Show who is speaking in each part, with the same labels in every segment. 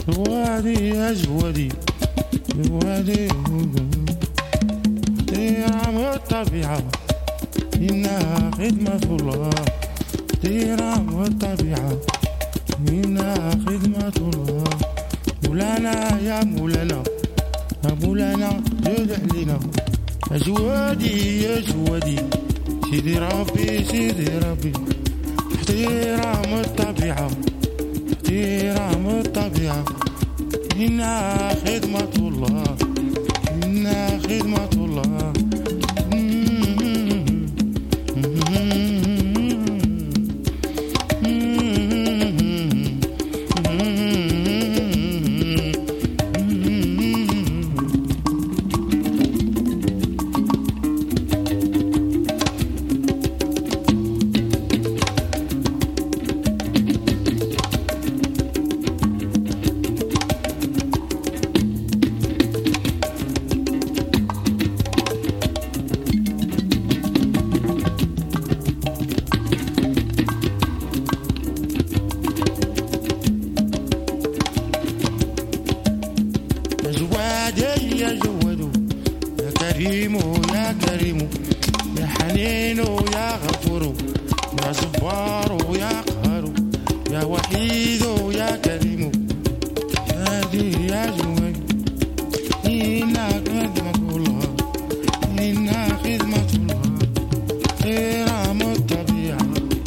Speaker 1: جوادي يا جوادي جوادي احترام الطبيعة إنها خدمة الله احترام الطبيعة إنها خدمة الله مولانا يا مولانا يا مولانا جد علينا يا جوادي يا جوادي سيدي ربي سيدي ربي احترام الطبيعة احترام الطبيعة إنها خدمة الله إنها خدمة الله يا جواد يا كريم يا كريم يا حنين يا غفور يا صبار يا قهار يا وحيد يا كريم يا جواد إنا خدمة الله إنا خدمة الله احترام الطبيعة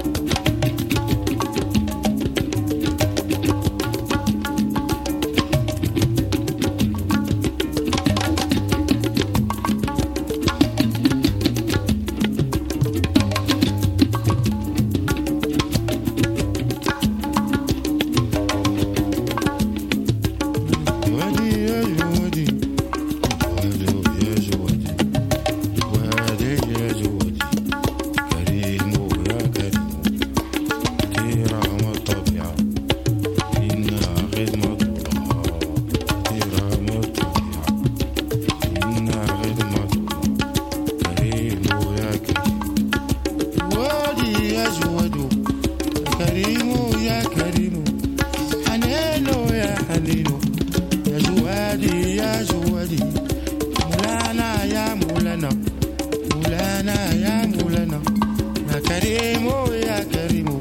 Speaker 1: مولانا يا مولانا مولانا يا مولانا يا كريم يا كريم